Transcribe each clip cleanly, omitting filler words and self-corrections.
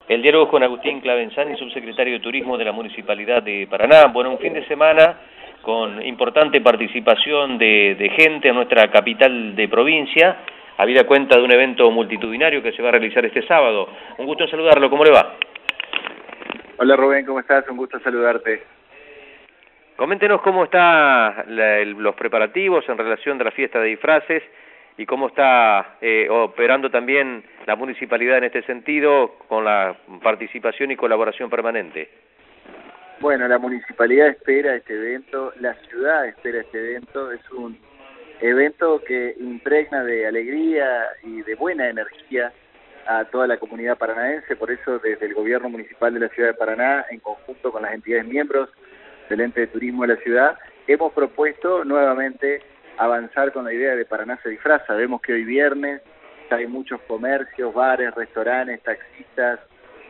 El diálogo con Agustín Clavenzani, subsecretario de Turismo de la Municipalidad de Paraná. Bueno, un fin de semana con importante participación de gente en nuestra capital de provincia, habida cuenta de un evento multitudinario que se va a realizar este sábado. Un gusto en saludarlo, ¿cómo le va? Hola Rubén, ¿cómo estás? Un gusto saludarte. Coméntenos cómo están los preparativos en relación de la fiesta de disfraces y cómo está operando también la municipalidad en este sentido con la participación y colaboración permanente. Bueno, la municipalidad espera este evento, la ciudad espera este evento, es un evento que impregna de alegría y de buena energía a toda la comunidad paranaense, por eso desde el gobierno municipal de la ciudad de Paraná, en conjunto con las entidades miembros del ente de turismo de la ciudad, hemos propuesto nuevamente avanzar con la idea de Paraná se disfraza. Vemos que hoy viernes hay muchos comercios, bares, restaurantes, taxistas,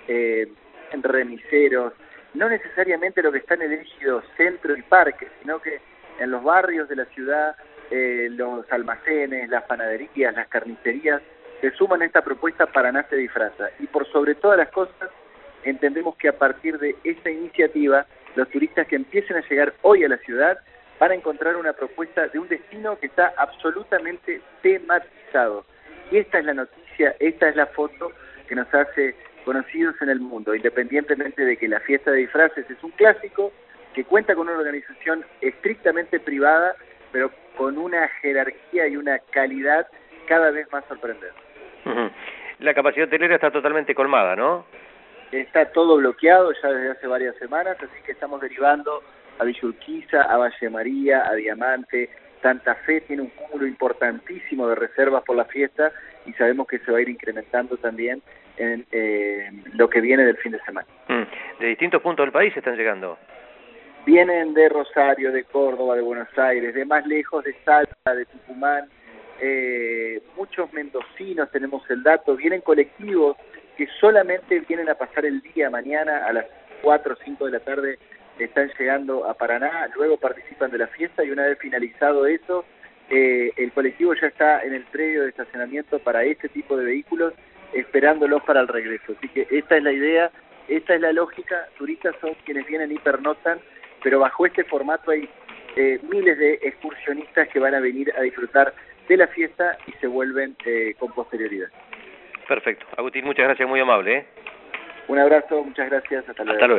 remiseros, no necesariamente lo que está en el ejido centro y parque, sino que en los barrios de la ciudad, los almacenes, las panaderías, las carnicerías, se suman a esta propuesta Paraná se disfraza. Y por sobre todas las cosas, entendemos que a partir de esta iniciativa, los turistas que empiecen a llegar hoy a la ciudad van a encontrar una propuesta de un destino que está absolutamente tematizado. Y esta es la noticia, esta es la foto que nos hace conocidos en el mundo, independientemente de que la fiesta de disfraces es un clásico que cuenta con una organización estrictamente privada, pero con una jerarquía y una calidad cada vez más sorprendente. La capacidad hotelera está totalmente colmada, ¿no? Está todo bloqueado ya desde hace varias semanas, así que estamos derivando a Villa Urquiza, a Valle María, a Diamante. Santa Fe tiene un cúmulo importantísimo de reservas por la fiesta y sabemos que se va a ir incrementando también en lo que viene del fin de semana. ¿De distintos puntos del país están llegando? Vienen de Rosario, de Córdoba, de Buenos Aires, de más lejos, de Salta, de Tucumán, muchos mendocinos, tenemos el dato, vienen colectivos que solamente vienen a pasar el día mañana a las 4 o 5 de la tarde, están llegando a Paraná, luego participan de la fiesta y una vez finalizado eso, el colectivo ya está en el predio de estacionamiento para este tipo de vehículos, esperándolos para el regreso. Así que esta es la idea, esta es la lógica, turistas son quienes vienen y pernoctan, pero bajo este formato hay miles de excursionistas que van a venir a disfrutar de la fiesta y se vuelven con posterioridad. Perfecto. Agustín, muchas gracias, muy amable. Un abrazo, muchas gracias, hasta luego.